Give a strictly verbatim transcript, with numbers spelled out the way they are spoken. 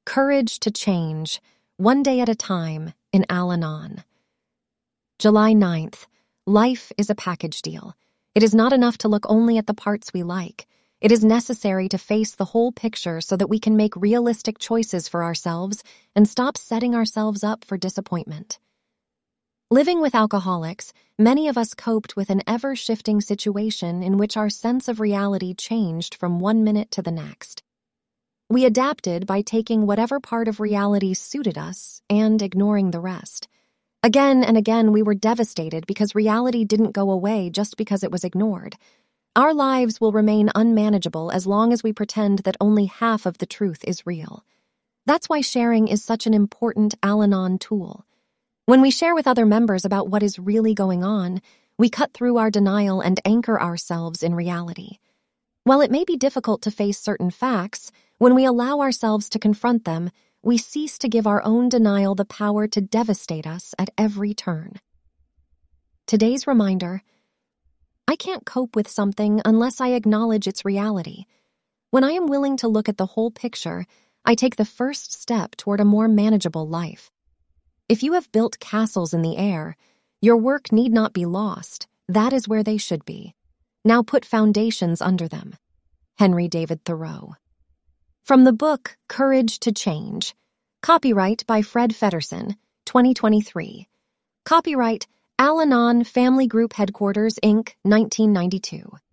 Courage to Change, One Day at a Time, in Al-Anon. July ninth. Life is a package deal. It is not enough to look only at the parts we like. It is necessary to face the whole picture so that we can make realistic choices for ourselves and stop setting ourselves up for disappointment. Living with alcoholics, many of us coped with an ever-shifting situation in which our sense of reality changed from one minute to the next. We adapted by taking whatever part of reality suited us and ignoring the rest. Again and again, we were devastated because reality didn't go away just because it was ignored. Our lives will remain unmanageable as long as we pretend that only half of the truth is real. That's why sharing is such an important Al-Anon tool. When we share with other members about what is really going on, we cut through our denial and anchor ourselves in reality. While it may be difficult to face certain facts, when we allow ourselves to confront them, we cease to give our own denial the power to devastate us at every turn. Today's reminder: I can't cope with something unless I acknowledge its reality. When I am willing to look at the whole picture, I take the first step toward a more manageable life. If you have built castles in the air, your work need not be lost. That is where they should be. Now put foundations under them. Henry David Thoreau. From the book Courage to Change. Copyright by Fred Feddersen, twenty twenty-three. Copyright Al-Anon Family Group Headquarters, Incorporated, nineteen ninety-two.